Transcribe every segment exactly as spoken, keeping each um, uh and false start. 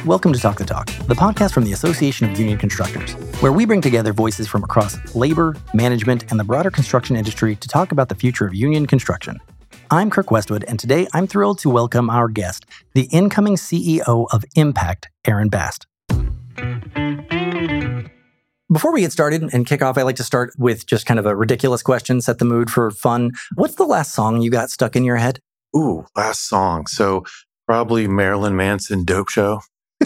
Welcome to Talk the Talk, the podcast from the Association of Union Constructors, where we bring together voices from across labor, management, and the broader construction industry to talk about the future of union construction. I'm Kirk Westwood, and today I'm thrilled to welcome our guest, the incoming C E O of Impact, Aaron Bast. Before we get started and kick off, I like to start with just kind of a ridiculous question, set the mood for fun. What's the last song you got stuck in your head? Ooh, last song. So probably Marilyn Manson, Dope Show.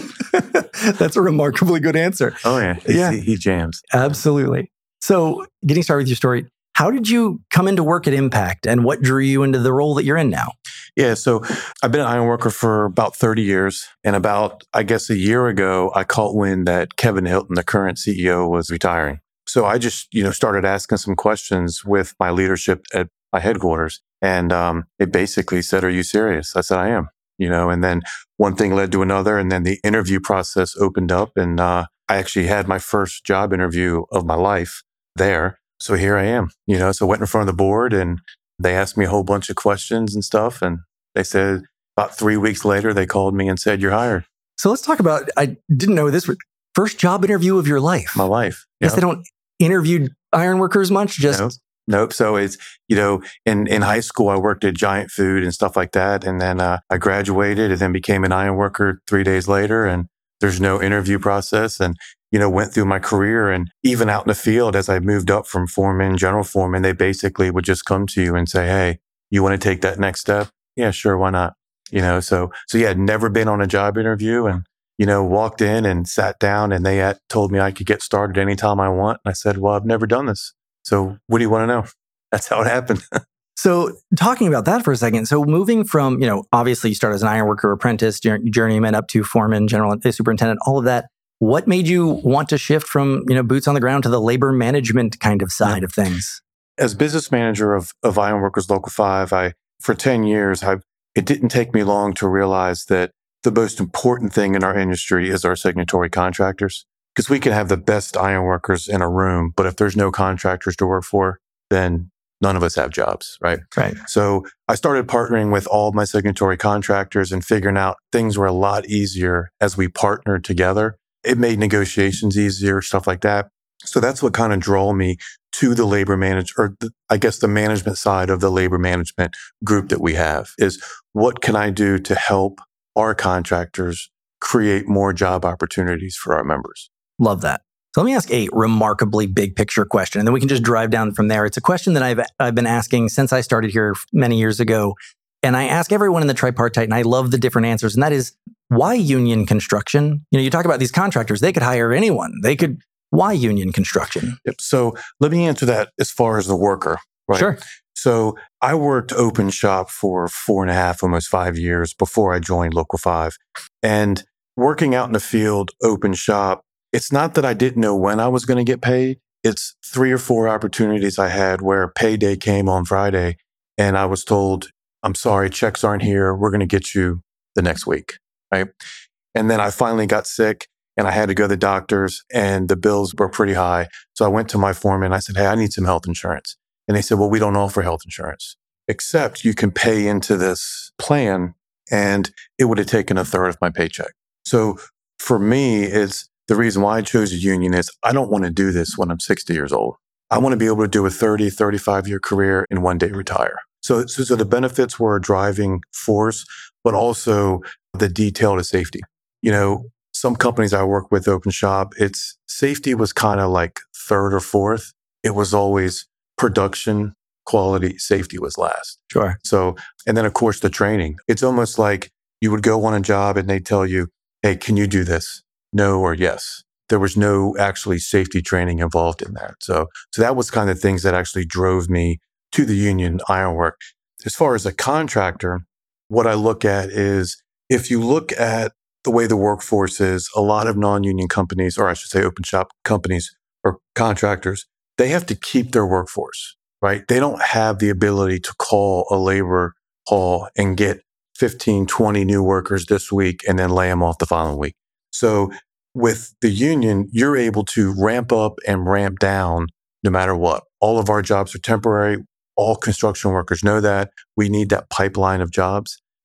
That's a remarkably good answer. Oh, yeah. Yeah. He, he jams. Absolutely. So getting started with your story, how did you come into work at Impact and what drew you into the role that you're in now? Yeah, so I've been an ironworker for about thirty years. And about, I guess, a year ago, I caught wind that Kevin Hilton, the current C E O, was retiring. So I just, you know, started asking some questions with my leadership at my headquarters. And um, it basically said, "Are you serious?" I said, "I am." You know, and then one thing led to another. And then the interview process opened up. And uh, I actually had my first job interview of my life there. So here I am, you know, so I went in front of the board and they asked me a whole bunch of questions and stuff. And they said about three weeks later, they called me and said, "You're hired." So let's talk about, I didn't know this, first job interview of your life. My life. Yes, they don't interview ironworkers much, just... Nope. Nope. So it's, you know, in, in high school, I worked at Giant Food and stuff like that. And then uh, I graduated and then became an ironworker three days later. And there's no interview process. And you know, went through my career and even out in the field as I moved up from foreman, general foreman, they basically would just come to you and say, "Hey, you want to take that next step?" "Yeah, sure. Why not?" You know, so, so yeah, never been on a job interview and, you know, walked in and sat down and they had told me I could get started anytime I want. And I said, "Well, I've never done this. So what do you want to know?" That's how it happened. So talking about that for a second, so moving from, you know, obviously you started as an ironworker apprentice, journeyman up to foreman, general superintendent, all of that. What made you want to shift from, you know, boots on the ground to the labor management kind of side Yeah. of things? As business manager of, of Ironworkers Local five, I, for ten years, I, it didn't take me long to realize that the most important thing in our industry is our signatory contractors. Because we can have the best ironworkers in a room, but if there's no contractors to work for, then none of us have jobs, right? Right. So I started partnering with all of my signatory contractors and figuring out things were a lot easier as we partnered together. It made negotiations easier, stuff like that. So that's what kind of drew me to the labor manage, or the, I guess the management side of the labor management group that we have is what can I do to help our contractors create more job opportunities for our members? Love that. So let me ask a remarkably big picture question, and then we can just drive down from there. It's a question that I've I've been asking since I started here many years ago. And I ask everyone in the tripartite, and I love the different answers. And that is, why union construction? You know, you talk about these contractors, they could hire anyone. They could, why union construction? Yep. So let me answer that as far as the worker, right? Sure. So I worked open shop for four and a half, almost five years before I joined Local five. And working out in the field, open shop, it's not that I didn't know when I was going to get paid. It's three or four opportunities I had where payday came on Friday and I was told, "I'm sorry, checks aren't here. We're going to get you the next week." Right. And then I finally got sick and I had to go to the doctors and the bills were pretty high. So I went to my foreman. I said, "Hey, I need some health insurance." And they said, "Well, we don't offer health insurance, except you can pay into this plan." And it would have taken a third of my paycheck. So for me, it's the reason why I chose a union is I don't want to do this when I'm sixty years old. I want to be able to do a thirty, thirty-five year career and one day retire. So, so, so the benefits were a driving force, but also the detail to safety. You know, some companies I work with, open shop, it's safety was kind of like third or fourth. It was always production, quality, safety was last. Sure. So, and then of course the training. It's almost like you would go on a job and they tell you, "Hey, can you do this?" No or yes. There was no actually safety training involved in that. So, so that was kind of things that actually drove me to the union ironwork. As far as a contractor, what I look at is if you look at the way the workforce is, a lot of non-union companies, or I should say open shop companies or contractors, they have to keep their workforce, right? They don't have the ability to call a labor hall and get fifteen, twenty new workers this week and then lay them off the following week. So with the union, you're able to ramp up and ramp down no matter what. All of our jobs are temporary. All construction workers know that. We need that pipeline of jobs.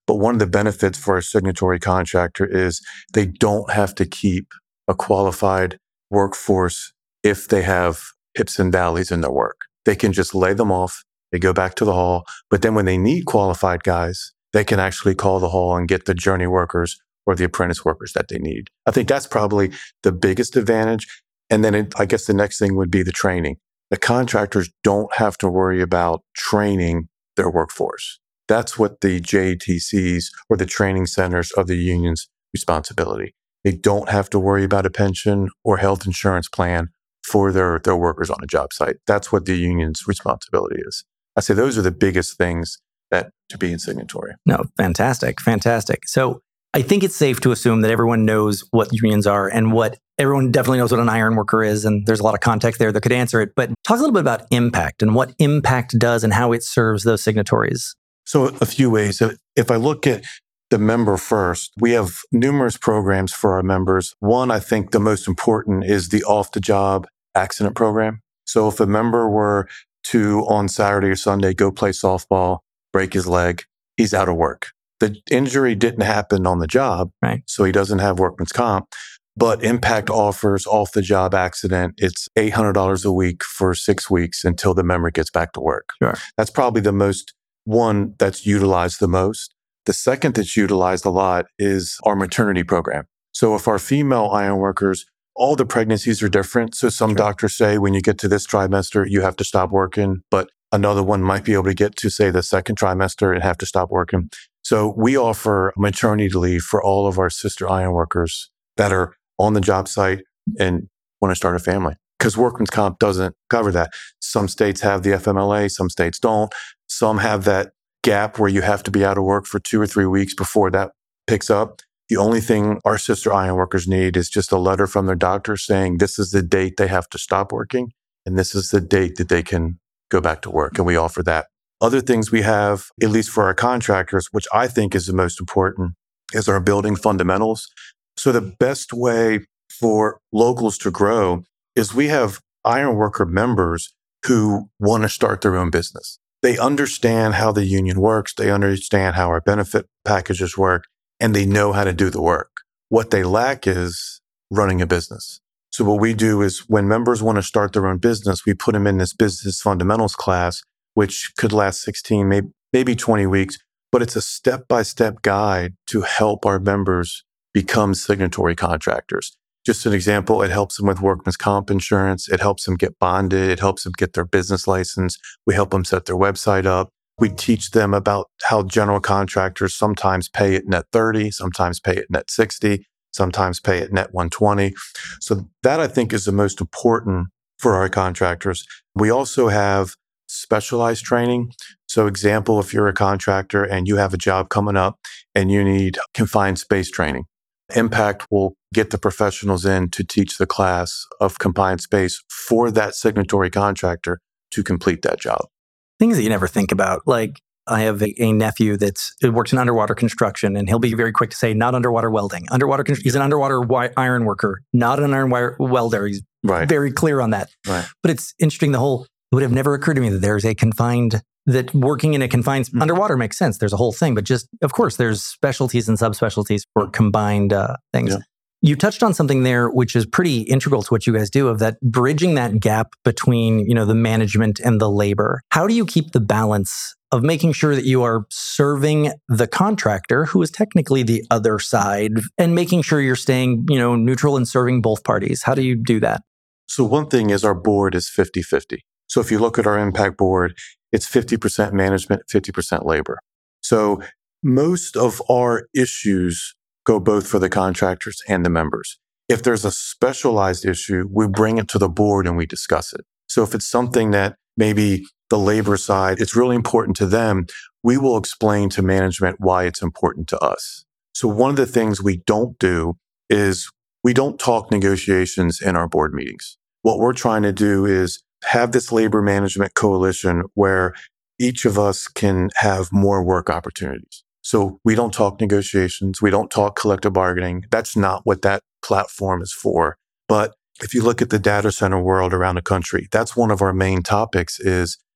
But one of the benefits for a signatory contractor is they don't have to keep a qualified workforce if they have hips and valleys in their work. They can just lay them off. They go back to the hall. But then when they need qualified guys, they can actually call the hall and get the journey workers or the apprentice workers that they need. I think that's probably the biggest advantage. And then it, I guess the next thing would be the training. The contractors don't have to worry about training their workforce. That's what the J A T Cs or the training centers of the union's responsibility. They don't have to worry about a pension or health insurance plan for their, their workers on a job site. That's what the union's responsibility is. I say those are the biggest things that to be in signatory. No, fantastic, fantastic. So I think it's safe to assume that everyone knows what unions are and what everyone definitely knows what an iron worker is. And there's a lot of context there that could answer it. But talk a little bit about impact and what impact does and how it serves those signatories. So a few ways. If I look at the member first, we have numerous programs for our members. One, I think the most important is the off-the-job accident program. So if a member were to, on Saturday or Sunday, go play softball, break his leg, he's out of work. The injury didn't happen on the job, right? So he doesn't have workman's comp. But Impact offers off-the-job accident. It's eight hundred dollars a week for six weeks until the member gets back to work. Sure. That's probably the most one that's utilized the most. The second that's utilized a lot is our maternity program. So if our female iron workers, all the pregnancies are different. So some sure. doctors say when you get to this trimester, you have to stop working, but another one might be able to get to, say, the second trimester and have to stop working. So we offer maternity leave for all of our sister iron workers that are on the job site and want to start a family, because workman's comp doesn't cover that. Some states have the F M L A, some states don't. Some have that gap where you have to be out of work for two or three weeks before that picks up. The only thing our sister iron workers need is just a letter from their doctor saying this is the date they have to stop working and this is the date that they can go back to work. And we offer that. Other things we have, at least for our contractors, which I think is the most important, is our building fundamentals. So the best way for locals to grow is we have iron worker members who want to start their own business. They understand how the union works. They understand how our benefit packages work, and they know how to do the work. What they lack is running a business. So what we do is when members want to start their own business, we put them in this business fundamentals class, which could last sixteen, maybe, maybe twenty weeks, but it's a step-by-step guide to help our members become signatory contractors. Just an example, it helps them with workman's comp insurance. It helps them get bonded. It helps them get their business license. We help them set their website up. We teach them about how general contractors sometimes pay at net thirty, sometimes pay at net sixty, sometimes pay at net one twenty. So that, I think, is the most important for our contractors. We also have specialized training. So example, if you're a contractor and you have a job coming up and you need confined space training, Impact will get the professionals in to teach the class of confined space for that signatory contractor to complete that job. Things that you never think about. Like I have a, a nephew that's who works in underwater construction, and he'll be very quick to say, not underwater welding. Underwater, he's an underwater wi- iron worker, not an iron wire welder. He's right. very clear on that. Right. But it's interesting. The whole, it would have never occurred to me that there's a confined, that working in a confined, mm-hmm. underwater makes sense. There's a whole thing, but just, of course, there's specialties and subspecialties for combined uh, things. Yeah. You touched on something there, which is pretty integral to what you guys do, of that bridging that gap between, you know, the management and the labor. How do you keep the balance of making sure that you are serving the contractor, who is technically the other side, and making sure you're staying, you know, neutral and serving both parties? How do you do that? So one thing is our board is fifty-fifty. So if you look at our Impact board, it's fifty percent management, fifty percent labor. So most of our issues go both for the contractors and the members. If there's a specialized issue, we bring it to the board and we discuss it. So if it's something that maybe the labor side, it's really important to them, we will explain to management why it's important to us. So one of the things we don't do is we don't talk negotiations in our board meetings. What we're trying to do is have this labor management coalition where each of us can have more work opportunities. So we don't talk negotiations. We don't talk collective bargaining. That's not what that platform is for. But if you look at the data center world around the country, that's one of our main topics is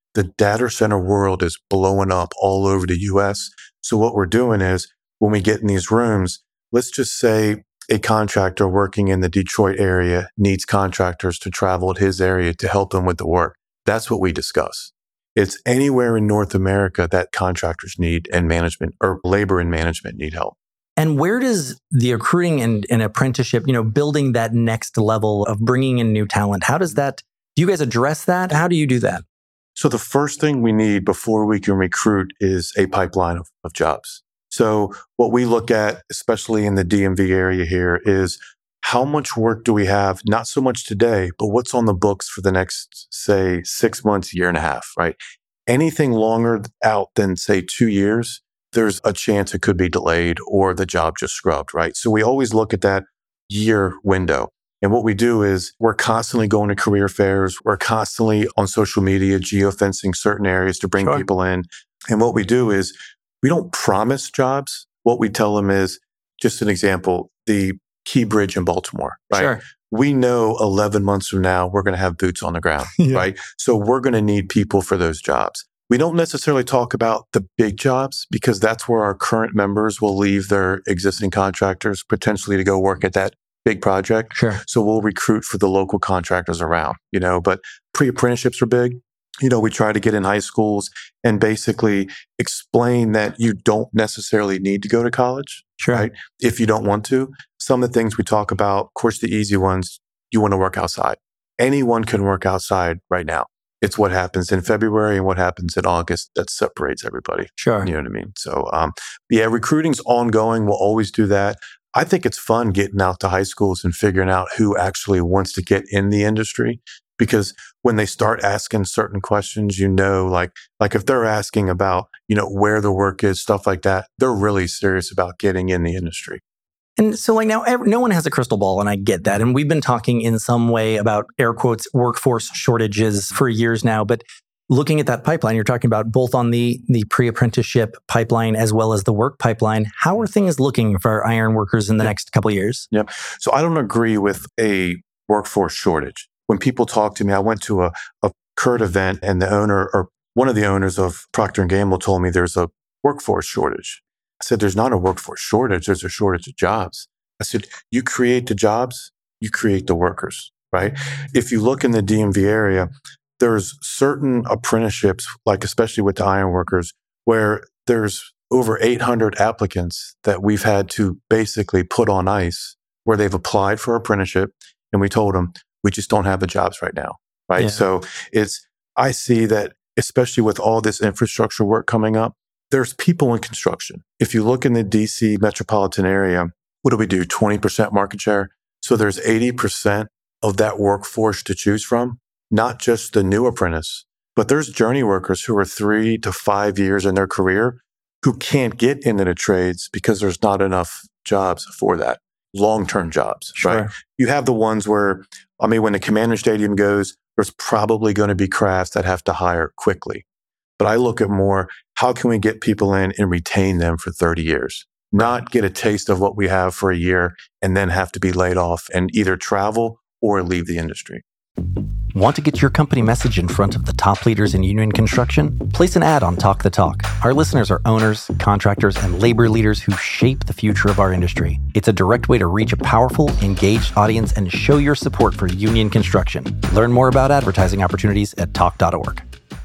the data center world is blowing up all over the U S. So what we're doing is when we get in these rooms, let's just say a contractor working in the Detroit area needs contractors to travel to his area to help him with the work. That's what we discuss. It's anywhere in North America that contractors need and management or labor and management need help. And where does the recruiting and, and apprenticeship, you know, building that next level of bringing in new talent, how does that, do you guys address that? How do you do that? So the first thing we need before we can recruit is a pipeline of, of jobs. So what we look at, especially in the D M V area here, is how much work do we have? Not so much today, but what's on the books for the next, say, six months, year and a half, right? Anything longer out than, say, two years, there's a chance it could be delayed or the job just scrubbed, right? So we always look at that year window. And what we do is we're constantly going to career fairs. We're constantly on social media, geofencing certain areas to bring Sure. people in. And what we do is we don't promise jobs. What we tell them is, just an example, the Key Bridge in Baltimore, right? Sure. We know eleven months from now, we're going to have boots on the ground, Yeah. right? So we're going to need people for those jobs. We don't necessarily talk about the big jobs because that's where our current members will leave their existing contractors potentially to go work at that big project. Sure. So we'll recruit for the local contractors around, you know, but pre-apprenticeships are big. You know, we try to get in high schools and basically explain that you don't necessarily need to go to college, Sure. right? If you don't want to. Some of the things we talk about, of course, the easy ones, you want to work outside. Anyone can work outside right now. It's what happens in February and what happens in August that separates everybody. Sure. You know what I mean? So, um, yeah, recruiting's ongoing. We'll always do that. I think it's fun getting out to high schools and figuring out who actually wants to get in the industry. Because when they start asking certain questions, you know, like, like if they're asking about, you know, where the work is, stuff like that, they're really serious about getting in the industry. And so like now, every, no one has a crystal ball, and I get that. And we've been talking in some way about air quotes workforce shortages for years now. But looking at that pipeline, you're talking about both on the, the pre-apprenticeship pipeline as well as the work pipeline. How are things looking for iron workers in the Yeah. next couple of years? Yeah. So I don't agree with a workforce shortage. When people talk to me, I went to a, a Curt event and the owner or one of the owners of Procter and Gamble told me there's a workforce shortage. I said, there's not a workforce shortage. There's a shortage of jobs. I said, you create the jobs, you create the workers, right? If you look in the D M V area, there's certain apprenticeships, like especially with the iron workers, where there's over eight hundred applicants that we've had to basically put on ice where they've applied for apprenticeship. And we told them, we just don't have the jobs right now, right? Yeah. So it's, I see that, especially with all this infrastructure work coming up, there's people in construction. If you look in the D C metropolitan area, what do we do? twenty percent market share. So there's eighty percent of that workforce to choose from, not just the new apprentice, but there's journey workers who are three to five years in their career who can't get into the trades because there's not enough jobs for that. Long-term jobs, Sure. right? You have the ones where, I mean, when the Commander Stadium goes, there's probably going to be crafts that have to hire quickly. But I look at more, how can we get people in and retain them for thirty years? Not get a taste of what we have for a year and then have to be laid off and either travel or leave the industry. Want to get your company message in front of the top leaders in union construction? Place an ad on Talk the Talk. Our listeners are owners, contractors, and labor leaders who shape the future of our industry. It's a direct way to reach a powerful, engaged audience and show your support for union construction. Learn more about advertising opportunities at talk dot org.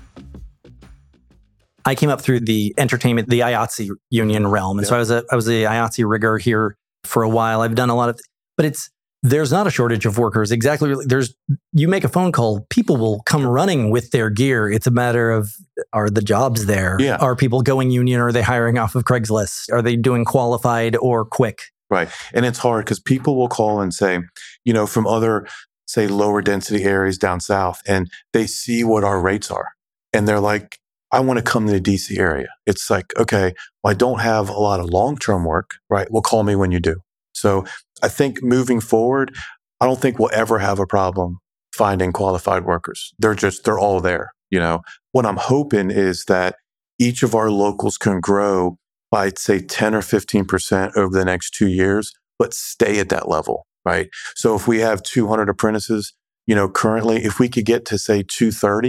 I came up through the entertainment, the I A T S E union realm. And Yep. so I was a I was a I A T S E rigger here for a while. I've done a lot of, but it's, there's not a shortage of workers. Exactly. There's, you make a phone call, people will come running with their gear. It's a matter of, are the jobs there? Yeah. Are people going union? Are they hiring off of Craigslist? Are they doing qualified or quick? Right. And it's hard because people will call and say, you know, from other, say, lower density areas down south, and they see what our rates are. And they're like, I want to come to the D C area. It's like, okay, well, I don't have a lot of long-term work, right? Well, call me when you do. So I think moving forward, I don't think we'll ever have a problem finding qualified workers. They're just, they're all there. You know, what I'm hoping is that each of our locals can grow by, say, ten or fifteen percent over the next two years, but stay at that level, right? So if we have two hundred apprentices, you know, currently, if we could get to, say, two thirty,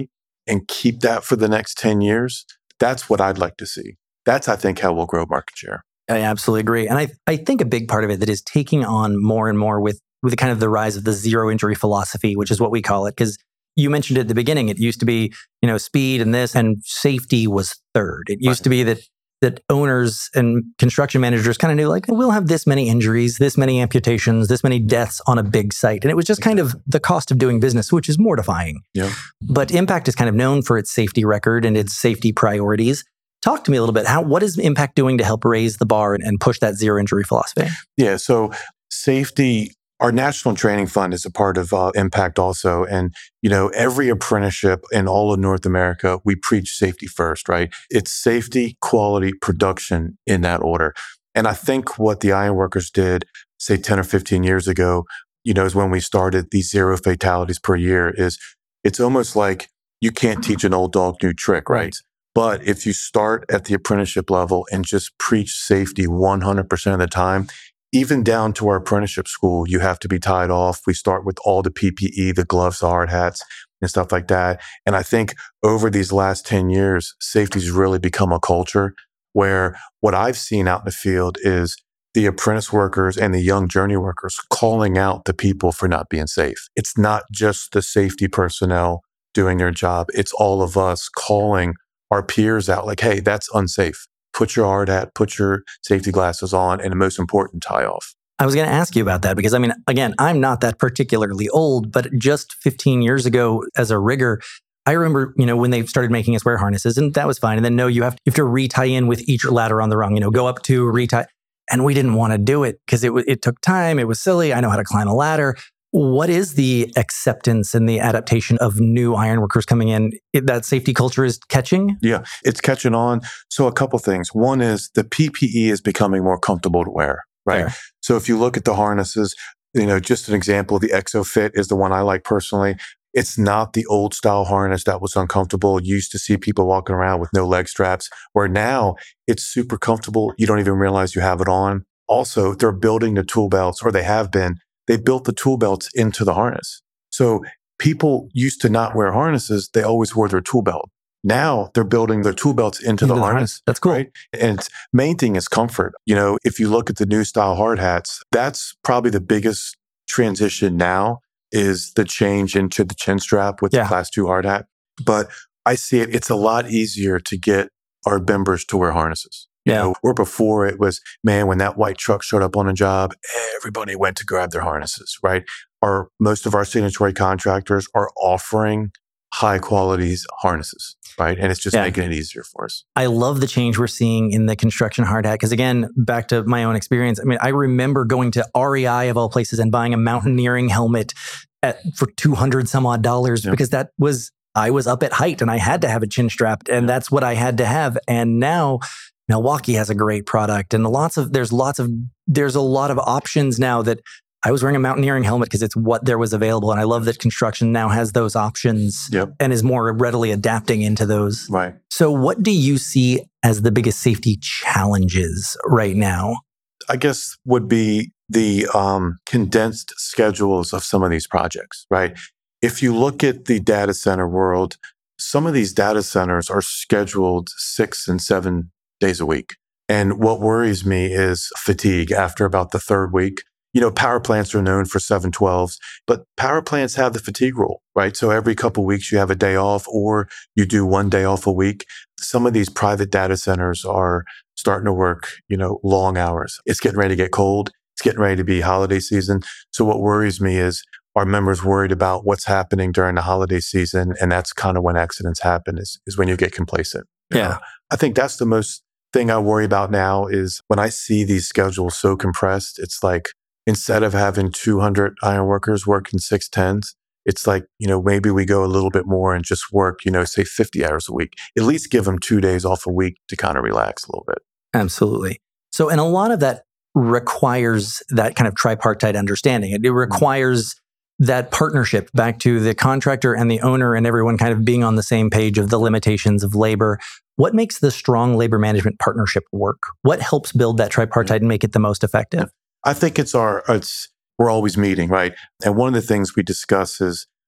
and keep that for the next ten years, that's what I'd like to see. That's, I think, how we'll grow market share. I absolutely agree. And I, I think a big part of it that is taking on more and more with, with the kind of the rise of the zero injury philosophy, which is what we call it. Because you mentioned at the beginning, it used to be, you know, speed and this, and safety was third. It used right. to be that that owners and construction managers kind of knew, like, we'll have this many injuries, this many amputations, this many deaths on a big site. And it was just kind of the cost of doing business, which is mortifying. Yeah. But Impact is kind of known for its safety record and its safety priorities. Talk to me a little bit. How what is Impact doing to help raise the bar and, and push that zero injury philosophy? Yeah. So safety, our National Training Fund is a part of uh, Impact also. And, you know, every apprenticeship in all of North America, we preach safety first, right? It's safety, quality, production in that order. And I think what the ironworkers did, say ten or fifteen years ago, you know, is when we started these zero fatalities per year, is it's almost like you can't teach an old dog new trick, right? right. But if you start at the apprenticeship level and just preach safety one hundred percent of the time, even down to our apprenticeship school, you have to be tied off. We start with all the P P E, the gloves, the hard hats, and stuff like that. And I think over these last ten years, safety's really become a culture where what I've seen out in the field is the apprentice workers and the young journey workers calling out the people for not being safe. It's not just the safety personnel doing their job. It's all of us calling our peers out like, hey, that's unsafe. Put your hard hat, put your safety glasses on, and the most important, tie off. I was going to ask you about that because, I mean, again, I'm not that particularly old, but just fifteen years ago as a rigger, I remember, you know, when they started making us wear harnesses, and that was fine. And then, no, you have, you have to retie in with each ladder on the rung, you know, go up to retie. And we didn't want to do it because it, it took time. It was silly. I know how to climb a ladder. What is the acceptance and the adaptation of new ironworkers coming in? It, that safety culture is catching? Yeah, it's catching on. So a couple things. One is the P P E is becoming more comfortable to wear, right? Fair. So if you look at the harnesses, you know, just an example, the ExoFit is the one I like personally. It's not the old style harness that was uncomfortable. You used to see people walking around with no leg straps, where now it's super comfortable. You don't even realize you have it on. Also, they're building the tool belts, or they have been. They built the tool belts into the harness. So people used to not wear harnesses. They always wore their tool belt. Now they're building their tool belts into, into the, the harness. harness. That's cool. Right? And it's, main thing is comfort. You know, if you look at the new style hard hats, that's probably the biggest transition now is the change into the chin strap with yeah. the class two hard hat. But I see it, it's a lot easier to get our members to wear harnesses. You yeah. know, where before it was, man, when that white truck showed up on a job, everybody went to grab their harnesses, right? Our, most of our signatory contractors are offering high quality harnesses, right? And it's just yeah. making it easier for us. I love the change we're seeing in the construction hard hat. Because again, back to my own experience, I mean, I remember going to R E I of all places and buying a mountaineering helmet at, for two hundred some odd dollars yeah. because that was, I was up at height and I had to have a chin strap and that's what I had to have. And now Milwaukee has a great product and lots of, there's lots of, there's a lot of options now that I was wearing a mountaineering helmet because it's what there was available. And I love that construction now has those options yep. and is more readily adapting into those. Right. So what do you see as the biggest safety challenges right now? I guess would be the um, condensed schedules of some of these projects, right? If you look at the data center world, some of these data centers are scheduled six and seven days a week. And what worries me is fatigue after about the third week. You know, power plants are known for seven twelves, but power plants have the fatigue rule, right? So every couple of weeks you have a day off or you do one day off a week. Some of these private data centers are starting to work, you know, long hours. It's getting ready to get cold. It's getting ready to be holiday season. So what worries me is our members worried about what's happening during the holiday season. And that's kind of when accidents happen is, is when you get complacent. You yeah. know? I think that's the most thing I worry about now is when I see these schedules so compressed, it's like, instead of having two hundred iron workers working six tens, it's like, you know, maybe we go a little bit more and just work, you know, say fifty hours a week. At least give them two days off a week to kind of relax a little bit. Absolutely. So, and a lot of that requires that kind of tripartite understanding. It, it requires that partnership back to the contractor and the owner and everyone kind of being on the same page of the limitations of labor. What makes the strong labor management partnership work? What helps build that tripartite and make it the most effective? I think it's our, it's, we're always meeting, right? And one of the things we discuss is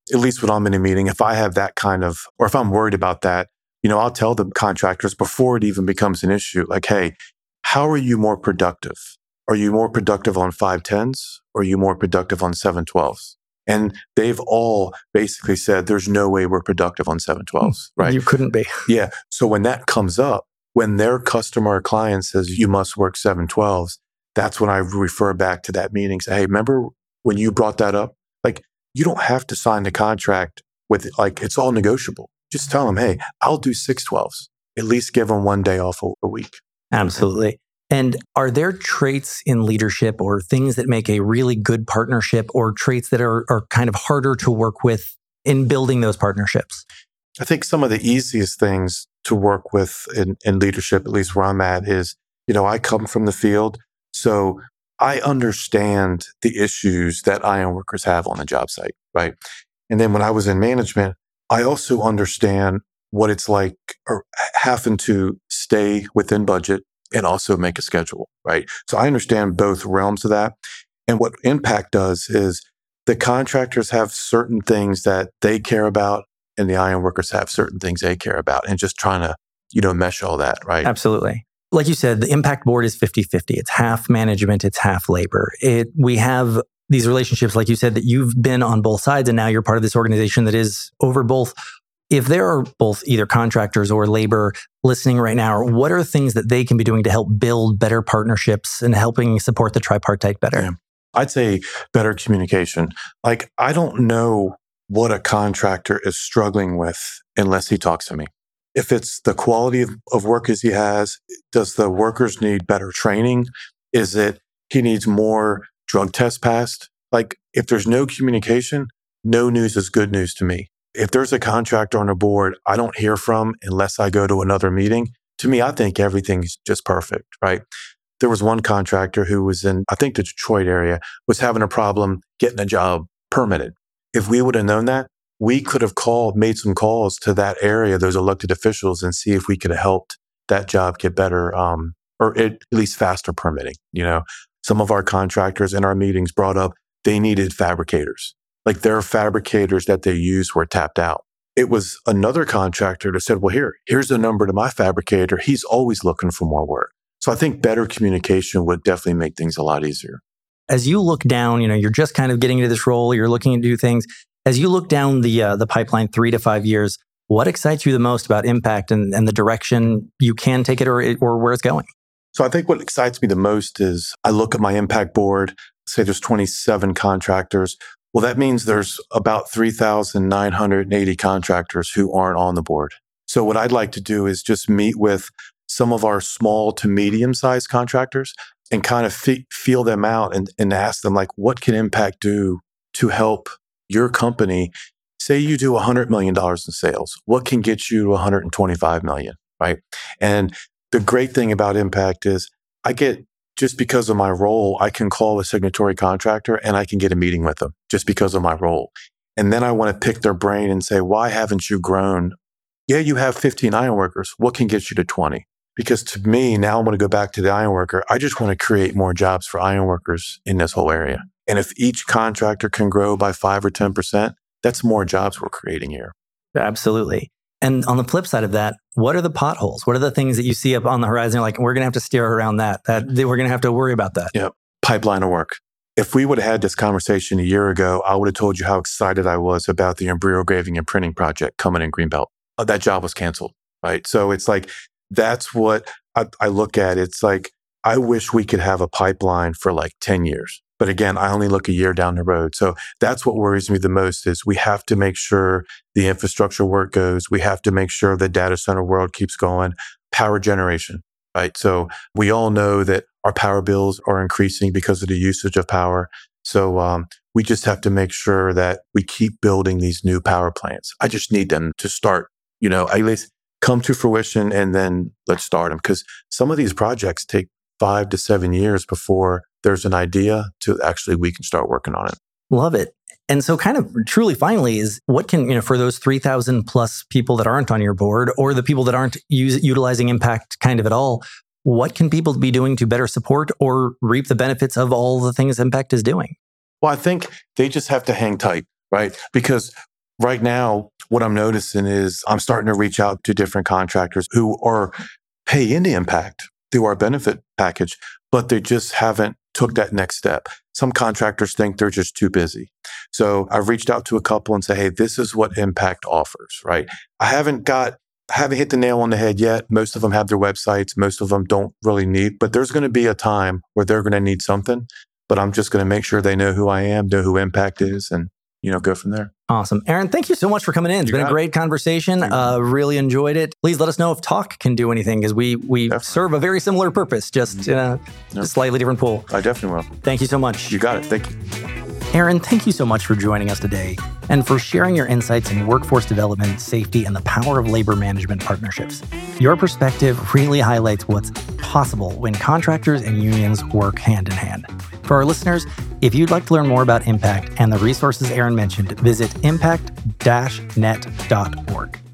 at least when I'm in a meeting, if I have that kind of, or if I'm worried about that, you know, I'll tell the contractors before it even becomes an issue, like, hey, how are you more productive? Are you more productive on five tens or are you more productive on seven twelves? And they've all basically said, there's no way we're productive on seven twelves, right? You couldn't be. Yeah. So when that comes up, when their customer or client says, you must work seven twelves, that's when I refer back to that meeting. Say, hey, remember when you brought that up? Like, you don't have to sign the contract with, like, it's all negotiable. Just tell them, hey, I'll do six twelves. At least give them one day off a, a week. Absolutely. And are there traits in leadership or things that make a really good partnership or traits that are, are kind of harder to work with in building those partnerships? I think some of the easiest things to work with in, in leadership, at least where I'm at, is, you know, I come from the field. So I understand the issues that ironworkers have on the job site, right? And then when I was in management, I also understand what it's like or having to stay within budget and also make a schedule, right? So I understand both realms of that. And what Impact does is the contractors have certain things that they care about and the ironworkers have certain things they care about, and just trying to, you know, mesh all that, right? Absolutely. Like you said, the Impact Board is fifty-fifty. It's half management, it's half labor. It, we have these relationships, like you said, that you've been on both sides and now you're part of this organization that is over both. If there are both either contractors or labor listening right now, what are things that they can be doing to help build better partnerships and helping support the tripartite better? Yeah. I'd say better communication. Like, I don't know what a contractor is struggling with unless he talks to me. If it's the quality of, of workers he has, does the workers need better training? Is it he needs more drug tests passed? Like, if there's no communication, no news is good news to me. If there's a contractor on a board I don't hear from unless I go to another meeting, to me, I think everything's just perfect, right? There was one contractor who was in, I think, the Detroit area, was having a problem getting a job permitted. If we would have known that, we could have called, made some calls to that area, those elected officials, and see if we could have helped that job get better, um, or at least faster permitting. You know, some of our contractors in our meetings brought up they needed fabricators. Like, their fabricators that they used were tapped out. It was another contractor that said, well, here, here's the number to my fabricator. He's always looking for more work. So I think better communication would definitely make things a lot easier. As you look down, you know, you're just kind of getting into this role, you're looking to do things. As you look down the uh, the pipeline three to five years, what excites you the most about Impact and, and the direction you can take it or, or where it's going? So I think what excites me the most is I look at my Impact board, say there's twenty-seven contractors. Well, that means there's about three thousand nine hundred eighty contractors who aren't on the board. So what I'd like to do is just meet with some of our small to medium-sized contractors and kind of fe- feel them out and, and ask them, like, what can Impact do to help your company? Say you do one hundred million dollars in sales. What can get you to one hundred twenty-five million dollars, right? And the great thing about Impact is I get, just because of my role, I can call a signatory contractor and I can get a meeting with them just because of my role. And then I want to pick their brain and say, why haven't you grown? Yeah, you have fifteen ironworkers. What can get you to twenty? Because to me, now I'm going to go back to the ironworker. I just want to create more jobs for ironworkers in this whole area. And if each contractor can grow by five or ten percent, that's more jobs we're creating here. Absolutely. And on the flip side of that, what are the potholes? What are the things that you see up on the horizon? You're like, we're going to have to steer around that. That we're going to have to worry about that. Yeah. Pipeline of work. If we would have had this conversation a year ago, I would have told you how excited I was about the Embry Engraving and Printing project coming in Greenbelt. Oh, that job was canceled, right? So it's like, that's what I, I look at. It's like, I wish we could have a pipeline for like ten years. But again, I only look a year down the road. So that's what worries me the most is we have to make sure the infrastructure work goes. We have to make sure the data center world keeps going. Power generation, right? So we all know that our power bills are increasing because of the usage of power. So um, we just have to make sure that we keep building these new power plants. I just need them to start, you know, at least come to fruition and then let's start them. Because some of these projects take five to seven years before there's an idea to actually we can start working on it. Love it. And so kind of truly finally is what can, you know, for those three thousand plus people that aren't on your board or the people that aren't use, utilizing Impact kind of at all, what can people be doing to better support or reap the benefits of all the things Impact is doing? Well, I think they just have to hang tight, right? Because right now, what I'm noticing is I'm starting to reach out to different contractors who are pay into Impact through our benefit package, but they just haven't took that next step. Some contractors think they're just too busy. So I've reached out to a couple and say, hey, this is what Impact offers, right? I haven't got, I haven't hit the nail on the head yet. Most of them have their websites. Most of them don't really need, but there's going to be a time where they're going to need something, but I'm just going to make sure they know who I am, know who Impact is, and, you know, go from there. Awesome. Aaron, thank you so much for coming in. It's You been a got it. great conversation. Uh, really enjoyed it. Please let us know if Talk can do anything, because we we Definitely. serve a very similar purpose, just in a Yep. slightly different pool. I definitely will. Thank you so much. You got it. Thank you. Aaron, thank you so much for joining us today and for sharing your insights in workforce development, safety, and the power of labor management partnerships. Your perspective really highlights what's possible when contractors and unions work hand in hand. For our listeners, if you'd like to learn more about Impact and the resources Aaron mentioned, visit impact dash net dot org.